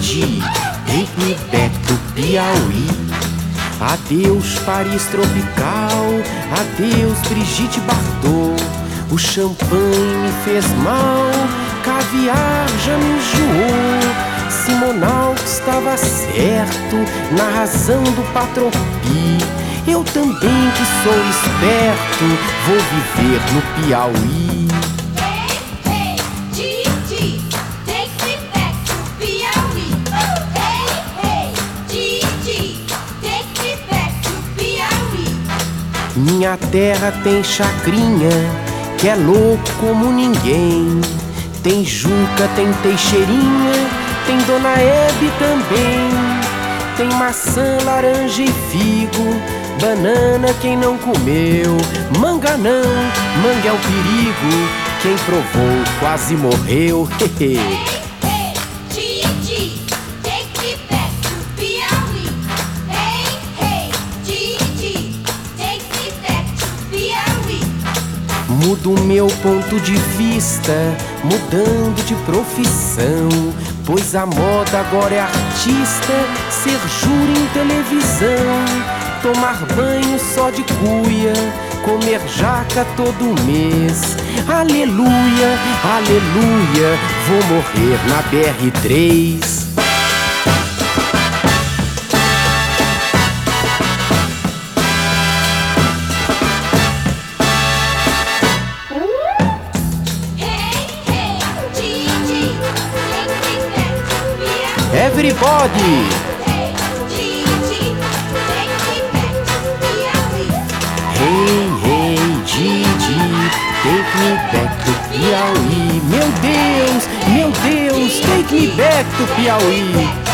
Didi, take me back to Piauí. Adeus Paris tropical, adeus Brigitte Bardot. O champanhe me fez mal, caviar já me enjoou. Simonal estava certo na razão do Patropi. Eu também que sou esperto, vou viver no Piauí. Hey, Didi, take me back to Piauí. Hey, Didi, take me back to Piauí. Minha terra tem chacrinha, que é louco como ninguém. Tem Juca, tem Teixeirinha, tem Dona Hebe também. Tem maçã, laranja e figo, banana quem não comeu. Manga não, manga é um perigo, quem provou quase morreu. Hey, Didi, take me back to Piauí. Hey, Didi, take me back to Piauí. Mudo meu ponto de vista, mudando de profissão, pois a moda agora é artista, ser júri em televisão, tomar banho só de cuia, comer jaca todo mês. Aleluia, aleluia, vou morrer na BR-3. Everybody! Hey, Didi, take me back to Piauí. Hey, Didi, take me back to Piauí. Meu Deus, take me back to Piauí.